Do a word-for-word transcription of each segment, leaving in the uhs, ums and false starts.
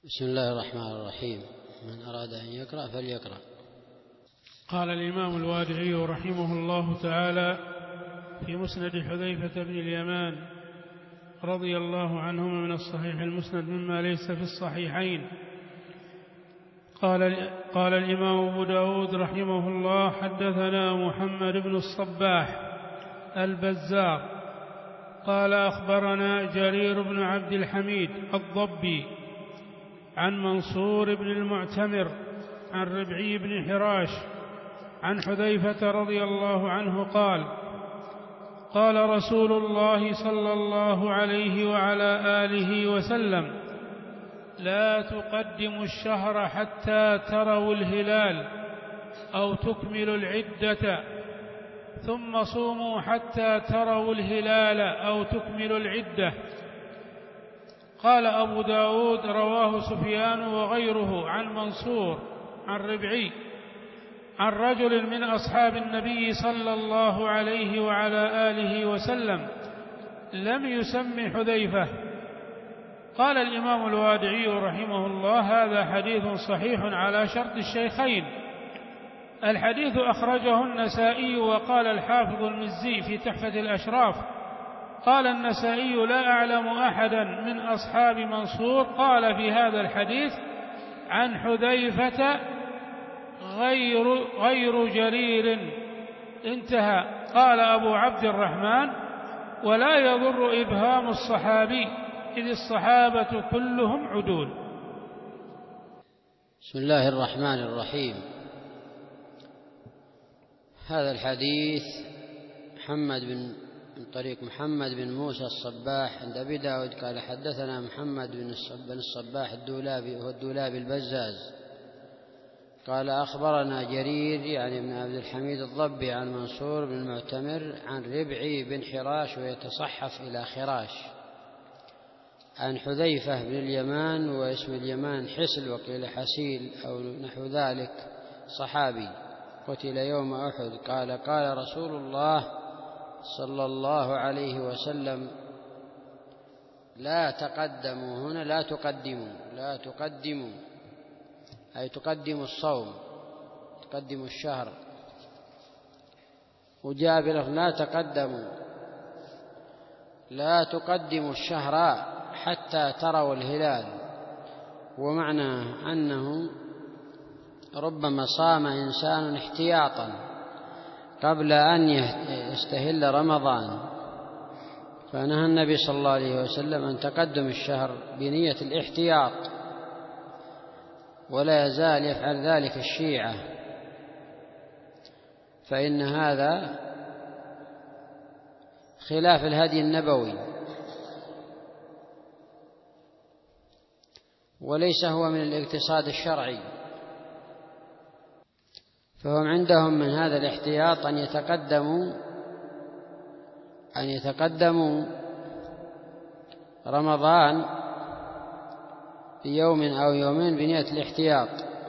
بسم الله الرحمن الرحيم. من أراد أن يقرأ فليقرأ. قال الإمام الوادعي رحمه الله تعالى في مسند حذيفة بن اليمان رضي الله عنهما من الصحيح المسند مما ليس في الصحيحين. قال, قال الإمام أبو داود رحمه الله: حدثنا محمد بن الصباح البزار قال أخبرنا جرير بن عبد الحميد الضبي عن منصور بن المعتمر عن ربعي بن حراش عن حذيفة رضي الله عنه قال: قال رسول الله صلى الله عليه وعلى آله وسلم: لا تقدموا الشهر حتى تروا الهلال أو تكملوا العدة، ثم صوموا حتى تروا الهلال أو تكملوا العدة. قال أبو داود: رواه سفيان وغيره عن منصور عن ربعي عن رجل من أصحاب النبي صلى الله عليه وعلى آله وسلم لم يسم حذيفة. قال الإمام الوادعي رحمه الله: هذا حديث صحيح على شرط الشيخين. الحديث أخرجه النسائي. وقال الحافظ المزي في تحفة الأشراف: قال النسائي: لا أعلم أحدا من أصحاب منصور قال في هذا الحديث عن حذيفة غير, غير جرير. انتهى. قال أبو عبد الرحمن: ولا يضر إبهام الصحابي إذ الصحابة كلهم عدول. بسم الله الرحمن الرحيم. هذا الحديث محمد بن من طريق محمد بن موسى الصباح عند أبي داود قال: حدثنا محمد بن الصباح الدولابي وهو الدولابي البزاز قال: أخبرنا جرير يعني ابن عبد الحميد الضبي عن منصور بن المعتمر عن ربعي بن حراش ويتصحف إلى خراش عن حذيفة بن اليمان واسم اليمان حسل وقيل حسيل أو نحو ذلك صحابي قتل يوم أحد. قال: قال رسول الله صلى الله عليه وسلم: لا تقدموا. هنا لا تقدموا، لا تقدموا أي تقدموا الصوم، تقدموا الشهر. وجاء بلفظ لا تقدموا، لا تقدموا الشهر حتى تروا الهلال. ومعنى أنه ربما صام إنسان احتياطا قبل أن يستهل رمضان، فنهى النبي صلى الله عليه وسلم عن تقدم الشهر بنية الاحتياط، ولا يزال يفعل ذلك الشيعة، فإن هذا خلاف الهدي النبوي وليس هو من الاقتصاد الشرعي. فهم عندهم من هذا الاحتياط أن يتقدموا أن يتقدموا رمضان بيوم أو يومين بنية الاحتياط،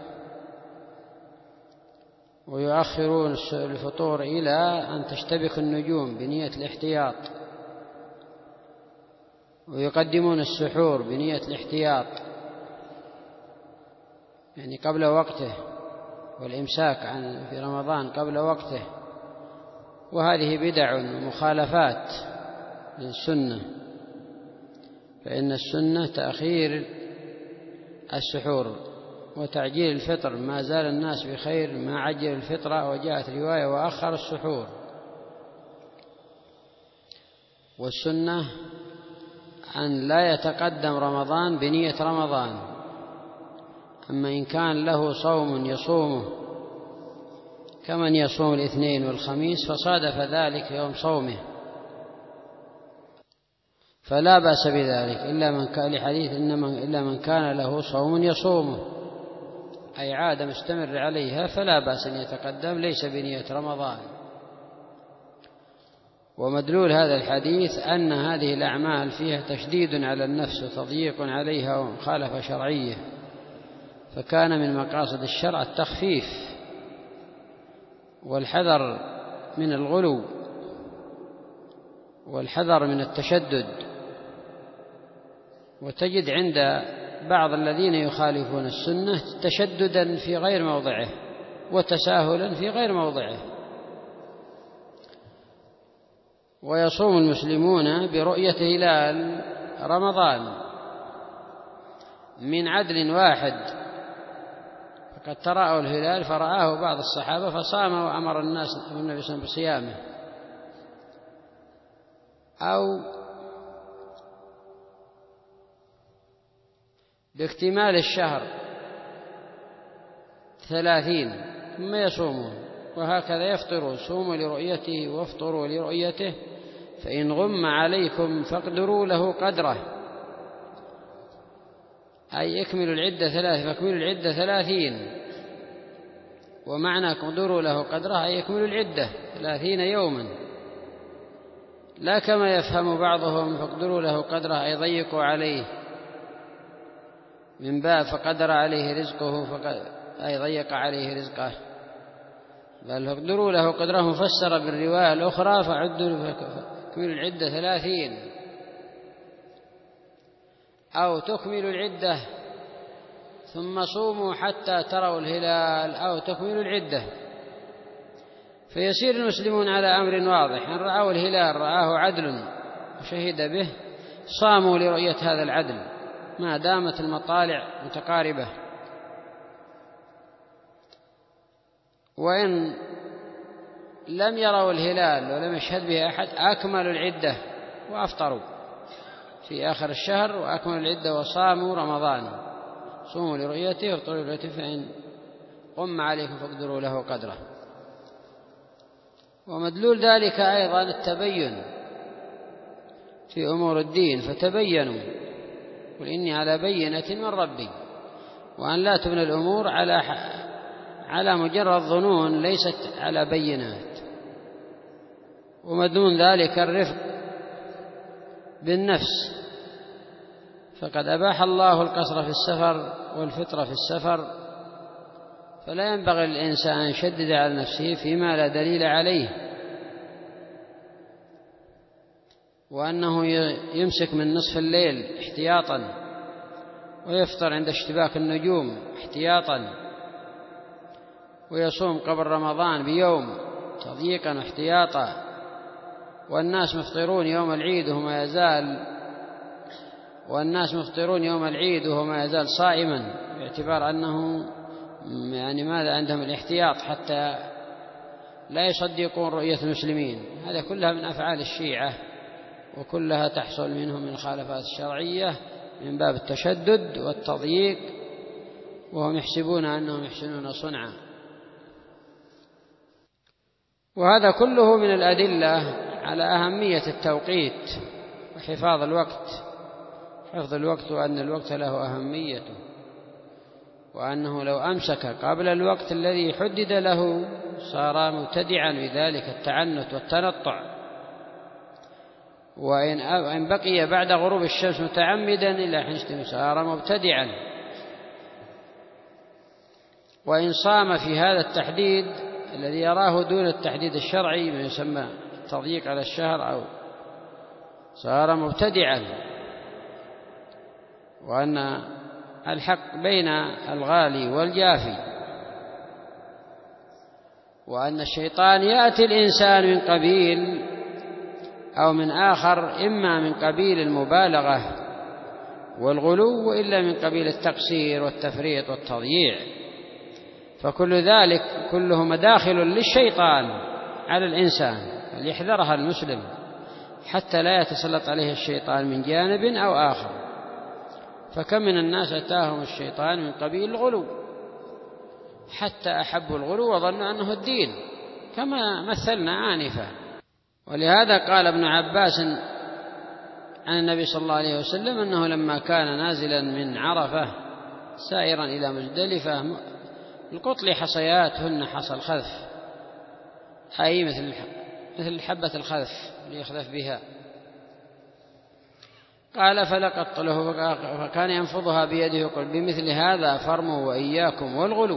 ويؤخرون الفطور إلى أن تشتبك النجوم بنية الاحتياط، ويقدمون السحور بنية الاحتياط يعني قبل وقته، والإمساك عن في رمضان قبل وقته. وهذه بدع ومخالفات للسنة، فإن السنة تأخير السحور وتعجيل الفطر، ما زال الناس بخير ما عجل الفطر. وجاءت رواية: وأخر السحور. والسنة أن لا يتقدم رمضان بنية رمضان. أما إن كان له صوم يصومه كمن يصوم الاثنين والخميس فصادف ذلك يوم صومه فلا بأس بذلك، إلا من كان لحديث إنما إلا من كان له صوم يصومه أي عادة مستمر عليها فلا بأس أن يتقدم، ليس بنية رمضان. ومدلول هذا الحديث أن هذه الأعمال فيها تشديد على النفس وتضييق عليها ومخالفة شرعية، فكان من مقاصد الشرع التخفيف والحذر من الغلو والحذر من التشدد. وتجد عند بعض الذين يخالفون السنة تشددا في غير موضعه وتساهلا في غير موضعه. ويصوم المسلمون برؤية هلال رمضان من عدل واحد، فقد تراءوا الهلال فرآه بعض الصحابة فصام وأمر الناس النبي صلى الله عليه وسلم بصيامه، أو باكتمال الشهر ثلاثين ثم يصومون، وهكذا يفطروا، صوموا لرؤيته وافطروا لرؤيته، فإن غم عليكم فاقدروا له قدره، أي اكملوا العدة ثلاث فاكملوا العدة ثلاثين، ومعنى اقدروا له قدره أي اكملوا العدة ثلاثين يوما، لا كما يفهم بعضهم فاقدروا له قدره أي ضيقوا عليه من باب فقدر عليه رزقه أي ضيق عليه رزقه، بل فاقدروا له قدره مفسر بالرواية الأخرى فعدوا فاكملوا العدة ثلاثين، أو تكملوا العدة ثم صوموا حتى تروا الهلال، أو تكملوا العدة. فيسير المسلمون على أمر واضح، إن رأوا الهلال رآه عدل وشهد به صاموا لرؤية هذا العدل ما دامت المطالع متقاربة، وإن لم يروا الهلال ولم يشهد به أحد أكملوا العدة وأفطروا في آخر الشهر، وأكملوا العدة وصاموا رمضان، صوموا لرؤيته وافطروا لرؤيته، فإن غم عليكم فاقدروا له قدره. ومدلول ذلك أيضا التبين في أمور الدين، فتبينوا قل إني على بينة من ربي، وأن لا تبنى الأمور على على مجرد ظنون ليست على بينات. ومدلول ذلك الرفق بالنفس، فقد أباح الله القصر في السفر والفطر في السفر، فلا ينبغي للإنسان أن يشدد على نفسه فيما لا دليل عليه، وأنه يمسك من نصف الليل احتياطا، ويفطر عند اشتباك النجوم احتياطا، ويصوم قبل رمضان بيوم تضييقا واحتياطا، والناس مفطرون يوم العيد وهو ما يزال والناس مفطرون يوم العيد وهو ما يزال صائما، باعتبار أنه يعني ماذا عندهم الاحتياط حتى لا يصدقون رؤية المسلمين. هذا كلها من أفعال الشيعة، وكلها تحصل منهم من الخالفات الشرعية من باب التشدد والتضييق، وهم يحسبون أنهم يحسنون صنعا. وهذا كله من الأدلة على أهمية التوقيت وحفاظ الوقت، حفظ الوقت، وأن الوقت له أهميته، وأنه لو أمسك قبل الوقت الذي حدد له صار مبتدعا بذلك التعنت والتنطع، وإن بقي بعد غروب الشمس متعمدا إلى حين صار مبتدعا. وإن صام في هذا التحديد الذي يراه دون التحديد الشرعي ما يسمى التضييق على الشهر أو صار مبتدعا، وأن الحق بين الغالي والجافي، وأن الشيطان يأتي الإنسان من قبيل أو من آخر، إما من قبيل المبالغة والغلو، وإلا من قبيل التقصير والتفريط والتضييع، فكل ذلك كله مداخل للشيطان على الإنسان، فليحذرها المسلم حتى لا يتسلط عليه الشيطان من جانب أو آخر. فكم من الناس أتاهم الشيطان من قبيل الغلو حتى أحبوا الغلو وظنوا أنه الدين، كما مثلنا آنفا. ولهذا قال ابن عباس عن النبي صلى الله عليه وسلم أنه لما كان نازلا من عرفة سائرا إلى مزدلفة القطل حصياتهن حصى الخذف، أي مثل مثل حبة الخذف ليخذف بها. قال فلقط له فكان ينفضها بيده يقول بمثل هذا فرموا وإياكم والغلو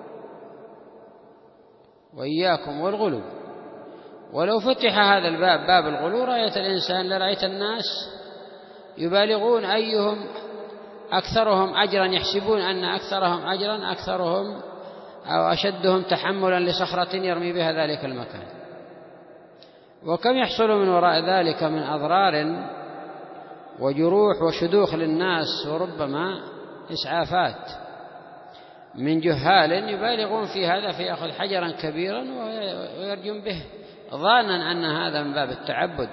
وإياكم والغلو. ولو فتح هذا الباب باب الغلو رأيت الإنسان لرأيت الناس يبالغون أيهم أكثرهم أجرا، يحسبون أن أكثرهم أجرا أكثرهم أو أشدهم تحملا لصخرة يرمي بها ذلك المكان. وكم يحصل من وراء ذلك من أضرار وجروح وشدوخ للناس، وربما إسعافات من جهال يبالغون في هذا فيأخذ حجرا كبيرا ويرجم به ظانا أن هذا من باب التعبد.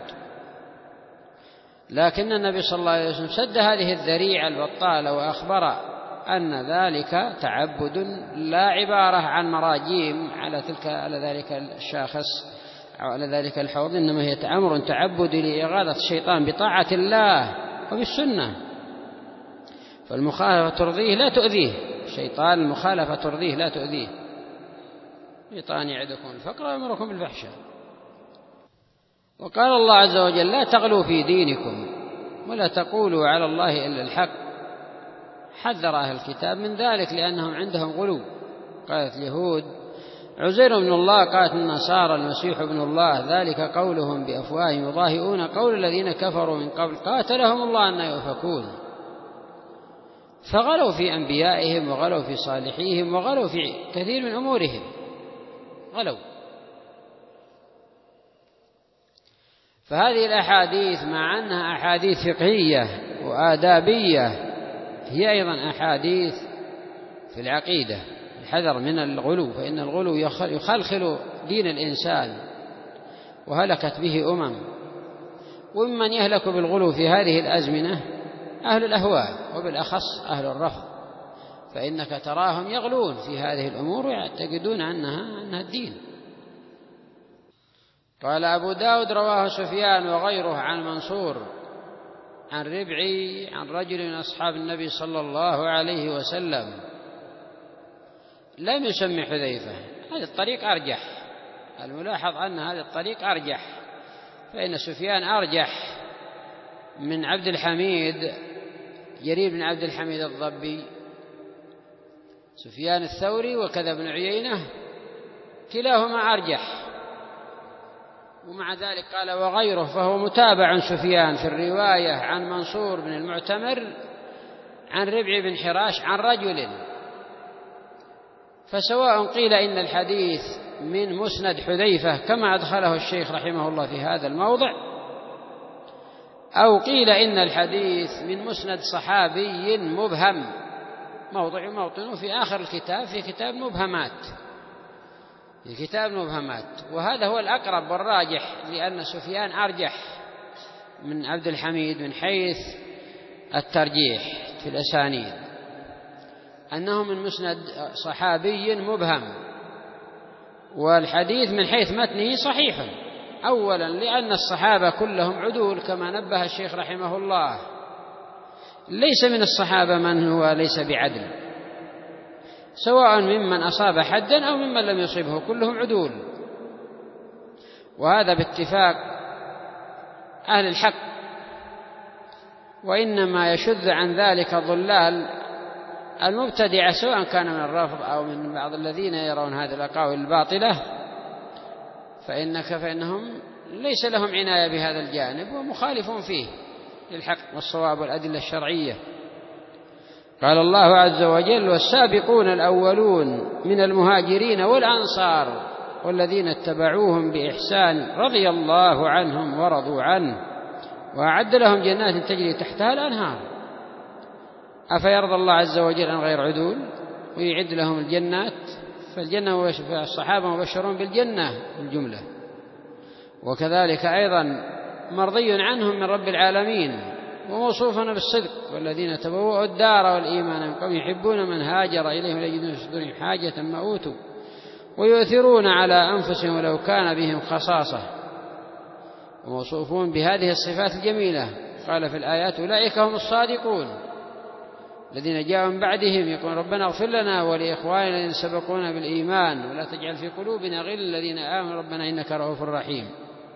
لكن النبي صلى الله عليه وسلم سد هذه الذريعة البطالة وأخبر أن ذلك تعبد لا عبارة عن مراجيم على تلك على ذلك الشاخص أو على ذلك الحوض، إنما هي أمر تعبدي لإغاثة الشيطان بطاعة الله وبالسنة. فالمخالفة ترضيه لا تؤذيه، الشيطان المخالفة ترضيه لا تؤذيه. الشيطان يعدكم الفقر ويأمركم بالفحشاء. وقال الله عز وجل: لا تغلوا في دينكم ولا تقولوا على الله إلا الحق. حذر أهل الكتاب من ذلك لأنهم عندهم غلو. قالت اليهود عزير ابن الله، قالت النصارى المسيح ابن الله، ذلك قولهم بأفواههم يضاهئون قول الذين كفروا من قبل قاتلهم الله أن يؤفكون. فغلوا في أنبيائهم وغلوا في صالحيهم وغلوا في كثير من أمورهم، غلوا. فهذه الأحاديث مع أنها أحاديث فقهية وآدابية هي أيضا أحاديث في العقيدة. الحذر من الغلو، فإن الغلو يخلخل دين الإنسان وهلكت به أمم. وممن يهلك بالغلو في هذه الأزمنة أهل الأهواء، وبالأخص أهل الرفض، فإنك تراهم يغلون في هذه الأمور ويعتقدون أنها أنها الدين. قال أبو داود: رواه سفيان وغيره عن منصور عن ربعي عن رجل من أصحاب النبي صلى الله عليه وسلم، لم يسمي حذيفة. هذا الطريق أرجح، الملاحظ أن هذا الطريق أرجح، فإن سفيان أرجح من عبد الحميد جرير بن عبد الحميد الضبي. سفيان الثوري وكذا ابن عيينة كلاهما أرجح. ومع ذلك قال وغيره، فهو متابع سفيان في الرواية عن منصور بن المعتمر عن ربع بن حراش عن رجل. فسواء قيل إن الحديث من مسند حذيفة كما أدخله الشيخ رحمه الله في هذا الموضع، أو قيل إن الحديث من مسند صحابي مبهم، موضع موطنه في آخر الكتاب في كتاب مبهمات، في كتاب مبهمات. وهذا هو الأقرب والراجح، لأن سفيان أرجح من عبد الحميد من حيث الترجيح في الأسانيد، أنه من مسند صحابي مبهم. والحديث من حيث متنه صحيح، أولا لأن الصحابة كلهم عدول كما نبه الشيخ رحمه الله، ليس من الصحابة من هو ليس بعدل، سواء ممن أصاب حدا أو ممن لم يصبه، كلهم عدول. وهذا باتفاق أهل الحق، وإنما يشذ عن ذلك الضلال المبتدعة، سواء كان من الرافض أو من بعض الذين يرون هذه الأقاويل الباطلة، فإنك فإنهم ليس لهم عناية بهذا الجانب ومخالفون فيه للحق والصواب والأدلة الشرعية. قال الله عز وجل: والسابقون الأولون من المهاجرين والأنصار والذين اتبعوهم بإحسان رضي الله عنهم ورضوا عنه وأعد لهم جنات تجري تحتها الأنهار. أفيرضى الله عز وجل عن غير عدول ويعد لهم الجنات؟ فالجنة الصحابة مبشرون بالجنة بالجملة، وكذلك أيضا مرضي عنهم من رب العالمين وموصوفون بالصدق. والذين تبوأوا الدار والإيمان من قوم يحبون من هاجر إليهم لا يجدون في صدورهم حاجة ما أوتوا ويؤثرون على أنفسهم ولو كان بهم خصاصة، وموصوفون بهذه الصفات الجميلة. قال في الآيات: أولئك هم الصادقون الذين جاءوا من بعدهم يقولون ربنا اغفر لنا ولإخواننا الذين سبقونا بالإيمان ولا تجعل في قلوبنا غل الذين آمنوا ربنا إنك رؤوف رحيم.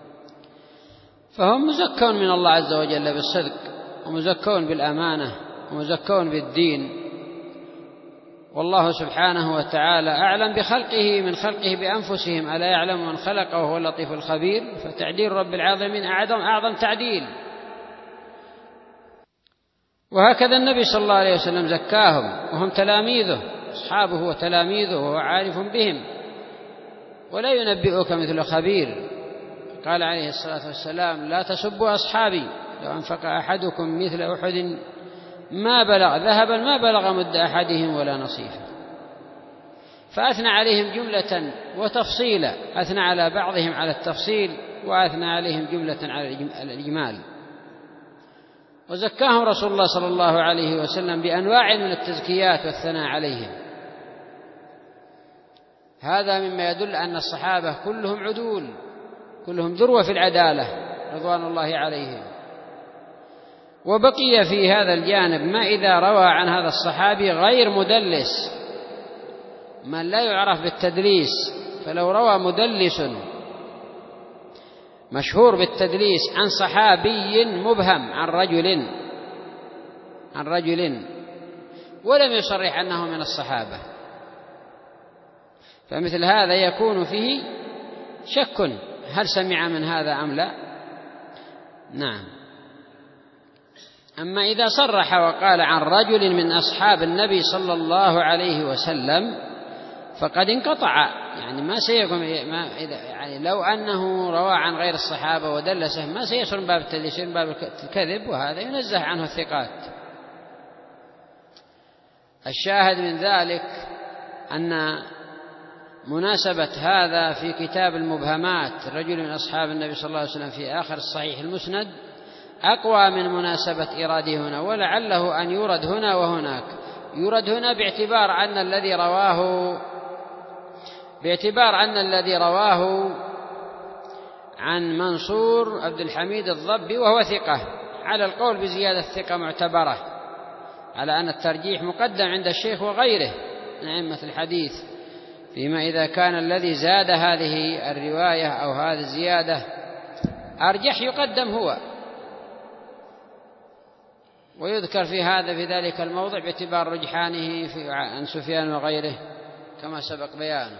فهم مزكون من الله عز وجل بالصدق، ومزكون بالأمانة، ومزكون بالدين. والله سبحانه وتعالى أعلم بخلقه من خلقه بأنفسهم، ألا يعلم من خلق وهو اللطيف الخبير. فتعديل رب العالمين أعظم أعظم تعديل. وهكذا النبي صلى الله عليه وسلم زكاهم وهم تلاميذه أصحابه وتلاميذه وهو عارف بهم، ولا ينبئك مثل خبير. قال عليه الصلاة والسلام: لا تسبوا أصحابي، لو أنفق أحدكم مثل أحد ما بلغ ذهبا ما بلغ مد أحدهم ولا نصيفه. فأثنى عليهم جملة وتفصيلا، أثنى على بعضهم على التفصيل وأثنى عليهم جملة على الإجمال. وزكاهم رسول الله صلى الله عليه وسلم بأنواع من التزكيات والثناء عليهم. هذا مما يدل أن الصحابة كلهم عدول، كلهم ذروة في العدالة رضوان الله عليهم. وبقي في هذا الجانب ما إذا روى عن هذا الصحابي غير مدلس، من لا يعرف بالتدليس، فلو روى مدلس مشهور بالتدليس عن صحابي مبهم عن رجل عن رجل ولم يصرح أنه من الصحابة، فمثل هذا يكون فيه شك هل سمع من هذا أم لا. نعم. أما إذا صرح وقال عن رجل من أصحاب النبي صلى الله عليه وسلم فقد انقطع، يعني ما سيكون ما يعني لو أنه روى عن غير الصحابة ودلسه ما سيصير من باب التدليس، من باب الكذب، وهذا ينزه عنه الثقات. الشاهد من ذلك أن مناسبة هذا في كتاب المبهمات الرجل من أصحاب النبي صلى الله عليه وسلم في آخر الصحيح المسند أقوى من مناسبة إيراده هنا، ولعله أن يورد هنا وهناك. يورد هنا باعتبار أن الذي رواه باعتبار أن الذي رواه عن منصور عبد الحميد الضبي وهو ثقة، على القول بزيادة الثقة معتبرة، على أن الترجيح مقدم عند الشيخ وغيره من أئمة الحديث، فيما إذا كان الذي زاد هذه الرواية أو هذه الزيادة أرجح يقدم هو. ويذكر في هذا في ذلك الموضع باعتبار رجحانه في عن سفيان وغيره كما سبق بيانه.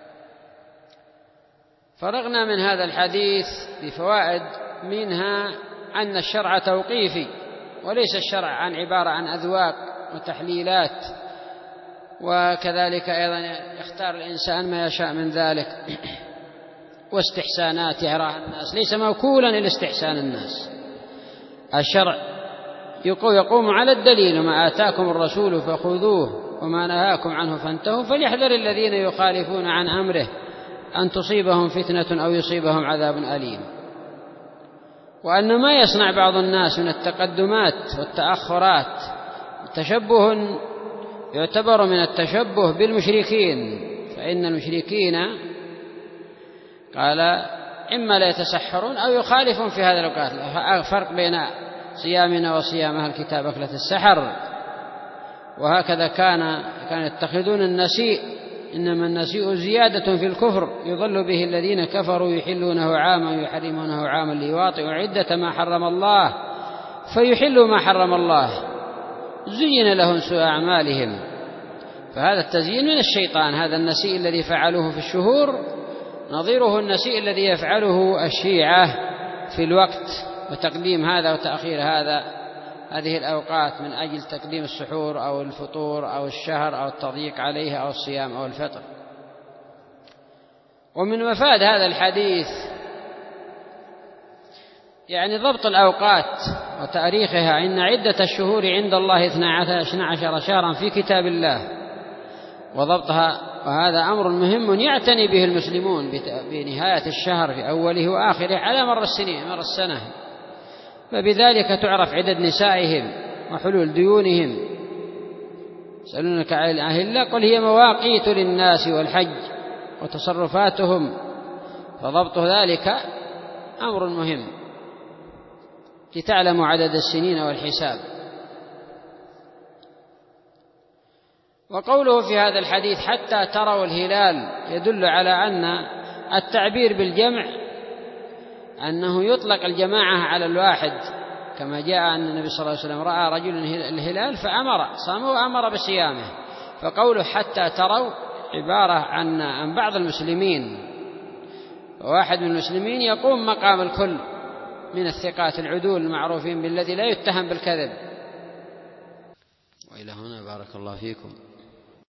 فرغنا من هذا الحديث بفوائد، منها أن الشرع توقيفي وليس الشرع عن عبارة عن أذواق وتحليلات، وكذلك أيضا يختار الإنسان ما يشاء من ذلك، واستحسانات يراها الناس، ليس موكولا إلى استحسان الناس. الشرع يقوم على الدليل: ما آتاكم الرسول فخذوه وما نهاكم عنه فانتهوا فليحذر الذين يخالفون عن أمره أن تصيبهم فتنة أو يصيبهم عذاب أليم. وأن ما يصنع بعض الناس من التقدمات والتأخرات تشبه يعتبر من التشبه بالمشركين، فإن المشركين قال إما لا يتسحرون أو يخالفون في هذا الوقت. فرق بين صيامنا وصيام أهل الكتاب أكلة السحر. وهكذا كان كانوا يتخذون النسيء، إنما النسيء زيادة في الكفر يضل به الذين كفروا يحلونه عاما يحرمونه عاما ليواطئوا عدة ما حرم الله فيحلوا ما حرم الله زين لهم سوء أعمالهم. فهذا التزيين من الشيطان. هذا النسيء الذي فعلوه في الشهور نظيره النسيء الذي يفعله الشيعة في الوقت، وتقديم هذا وتأخير هذا هذه الأوقات من أجل تقديم السحور أو الفطور أو الشهر أو التضييق عليه أو الصيام أو الفطر. ومن مفاد هذا الحديث يعني ضبط الأوقات وتاريخها. إن عدة الشهور عند الله اثنا عشر شهرا في كتاب الله وضبطها، وهذا أمر مهم يعتني به المسلمون بنهاية الشهر في أوله وآخره على مر السنين مر السنة. فبذلك تعرف عدد نسائهم وحلول ديونهم. يسألونك عن الأهلة قل هي مواقيت للناس والحج وتصرفاتهم، فضبط ذلك أمر مهم لتعلموا عدد السنين والحساب. وقوله في هذا الحديث حتى تروا الهلال يدل على أن التعبير بالجمع أنه يطلق الجماعة على الواحد، كما جاء أن النبي صلى الله عليه وسلم رأى رجل الهلال فأمر صامه وأمر بصيامه. فقوله حتى تروا عبارة عن عن بعض المسلمين، واحد من المسلمين يقوم مقام الكل من الثقات العدول المعروفين بالذي لا يتهم بالكذب، وإلى هنا بارك الله فيكم.